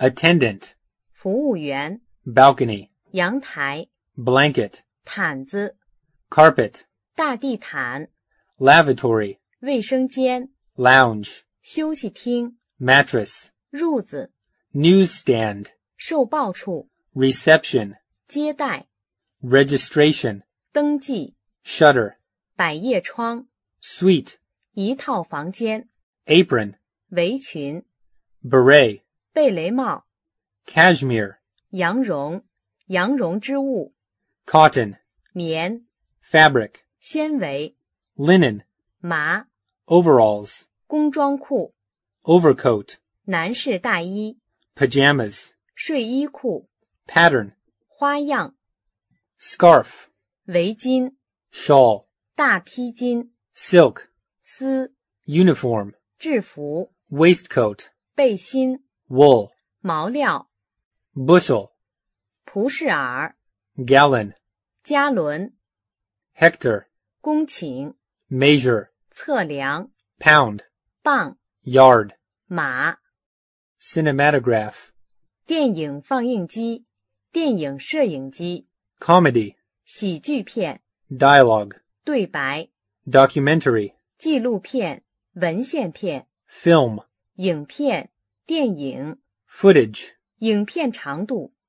attendant, 服务员， balcony, 阳台， blanket, 毯子， carpet, 大地毯， lavatory, 卫生间， lounge, 休息厅， mattress, 褥子， newsstand, 售报处， reception, 接待， registration, 登记， shutter, 百叶窗， suite, 一套房间， apron, 围裙， beret, 贝雷帽， cashmere, 羊绒，羊绒织物， cotton, 棉， fabric, 纤维， linen, 麻， overalls, 工装裤， overcoat, 男士大衣， pajamas, 睡衣裤， pattern, 花样， scarf, 围巾， shawl, 大披巾， silk, 丝， uniform, 制服， waistcoat, 背心， wool, 毛料， bushel, 蒲氏耳， gallon, 加仑， hectare, 公顷， measure, 测量， pound, 磅， yard, 码， cinematograph, 电影放映机，电影摄影机， comedy, 喜剧片， dialogue, 对白， documentary, 纪录片，文献片， film, 影片，电影， footage, 影片长度，